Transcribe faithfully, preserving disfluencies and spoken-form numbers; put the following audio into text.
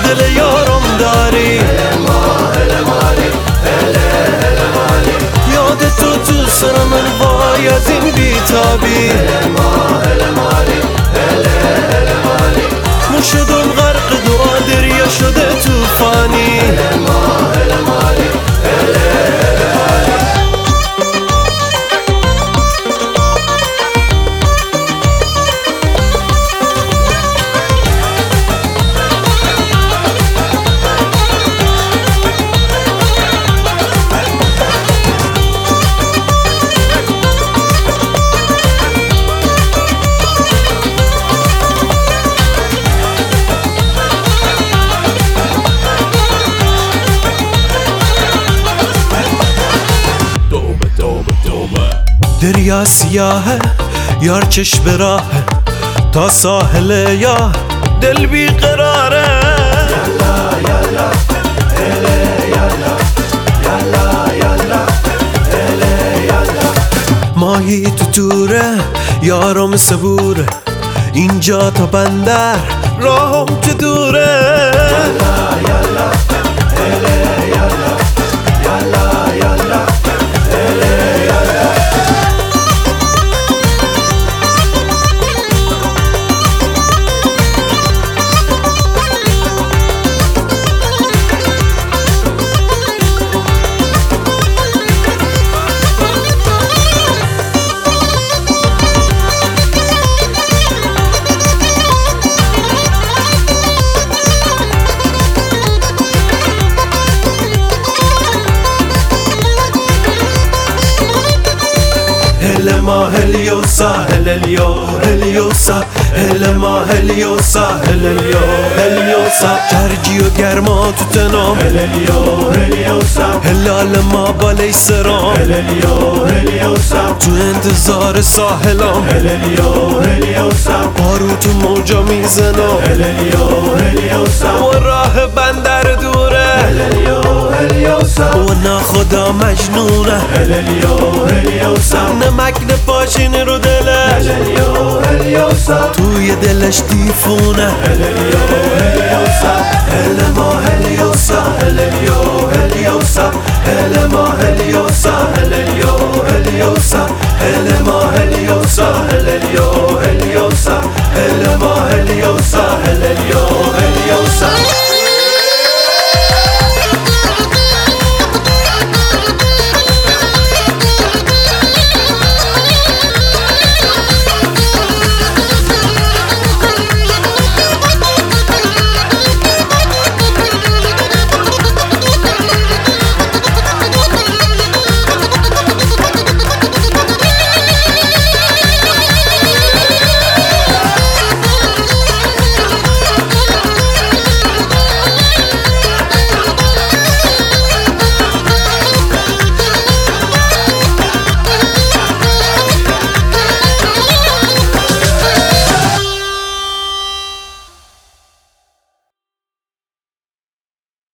دل یارم داری. یاد تو تو سر من وای از این بیتابی. مو شدم غرق دعا دریا شده توفانی. دریا سیاهه یار چشم راهه تا ساحل یا دل بی قراره. یلا یلا هله یلا یلا یلا هله یلا. ماهی تو توره یارم صبوره اینجا تا بندر راهم که دوره. یلا یلا هله یلا یلا یلا هله یلا. هل ما هلیوسا هلیو هلیوسا هل ما هلیوسا هلیو هلیوسا. جرجی و گرما تو تنام هلیو هلیوسا. هلال ما بالای سرام هلیو هلیوسا. تو انتظار ساحلام هلیو هلیوسا. بارو تو موجا میزنم هلیو هلیوسا. و راه بندر دوره هلیو هلیوسا. و نه خدا مجنونه هلیو هلیوسا. نمک نپاشین رو دلش هلیو هلیوسا. توی دلش دیفونه هلیو هلیوسا. هل ما هلیوسا هلیو هلیوسا. هل ما هلیوسا هلیو هلیوسا. هل ما هلیوسا هلیو هلیوسا. هل ما هلیوسا هلیو هلیوسا.